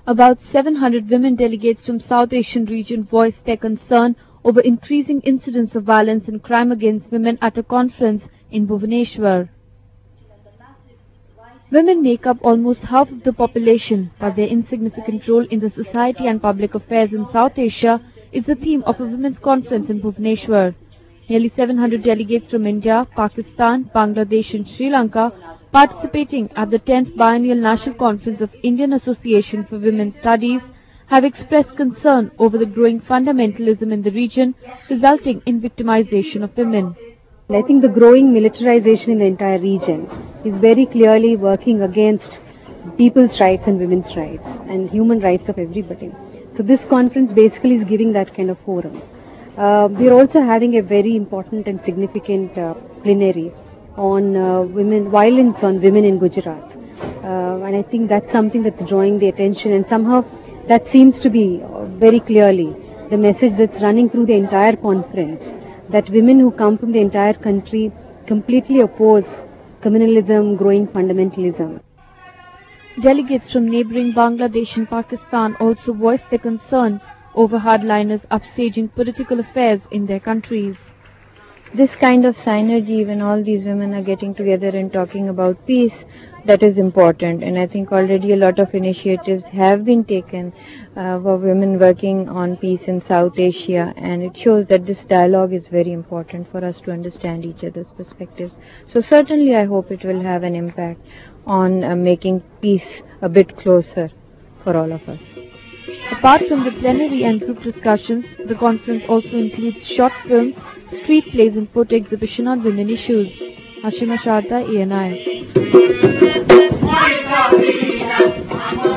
About 700 women delegates from South Asian region voiced their concern over increasing incidents of violence and crime against women at a conference in Bhubaneswar. Women make up almost half of the population, but their insignificant role in the society and public affairs in South Asia is the theme of a women's conference in Bhubaneswar. Nearly 700 delegates from India, Pakistan, Bangladesh and Sri Lanka participating at the 10th Biennial National Conference of Indian Association for Women's Studies have expressed concern over the growing fundamentalism in the region, resulting in victimization of women. I think the growing militarization in the entire region is very clearly working against people's rights and women's rights and human rights of everybody. So this conference basically is giving that kind of forum. We are also having a very important and significant plenary on violence on women in Gujarat. And I think that's something that's drawing the attention, and somehow that seems to be very clearly the message that's running through the entire conference, that women who come from the entire country completely oppose communalism, growing fundamentalism. Delegates from neighboring Bangladesh and Pakistan also voiced their concerns over hardliners upstaging political affairs in their countries. This kind of synergy, when all these women are getting together and talking about peace, that is important. And I think already a lot of initiatives have been taken for women working on peace in South Asia, and it shows that this dialogue is very important for us to understand each other's perspectives. So certainly I hope it will have an impact on making peace a bit closer for all of us. Apart from the plenary and group discussions, the conference also includes short films, street plays and photo exhibition on women issues. Hashima Sharda, ANI.